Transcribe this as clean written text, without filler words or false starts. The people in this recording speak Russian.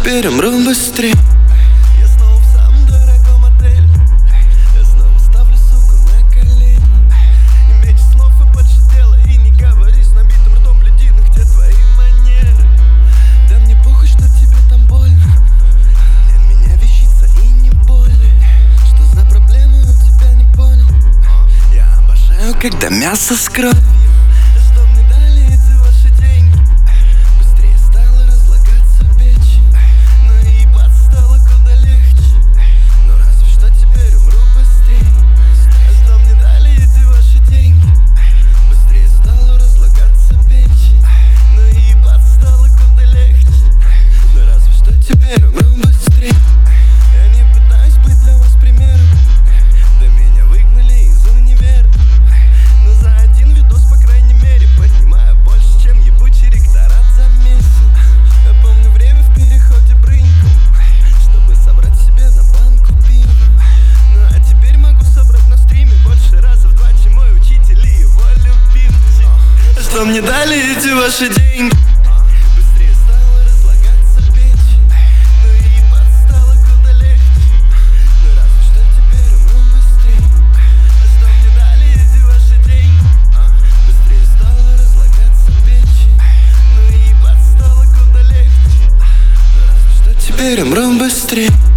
теперь умру быстрее. Я снова в самом дорогом отеле. Я снова ставлю суку на колени. И меньше слов и больше дела. И не говори с набитым ртом, гляди, ну где твои манеры. Да мне похуй, что тебе там больно. Для меня вещица и не боли. Что за проблема, у тебя не понял. Я обожаю, когда мясо с кровью. Что мне дали эти ваши деньги? Быстрее стала разлагаться печь. Но и ебаться стало куда легче. Но разве что теперь умру быстрее. Что мне дали эти ваши деньги? Быстрее стала разлагаться печь. Но и ебаться стало куда легче. Но разве что теперь умру быстрее. Я не пытаюсь быть для вас примером. Да меня выгнали из универа. Но за один видос, по крайней мере, поднимаю больше, чем ебучий ректорат за месяц. Я помню время в переходе брыньку, чтобы собрать себе на банку пива. Ну а теперь могу собрать на стриме больше раза в 2, чем мой учитель и его любимчик. Что мне дали эти ваши деньги? Быстрее стала разлагаться печь. Ну и ебаться стало куда легче. Но разве что теперь умру быстрее. Что мне дали эти ваши деньги? Быстрее стала разлагаться печь. Ну и ебаться стало куда легче. Но разве что теперь умру быстрее.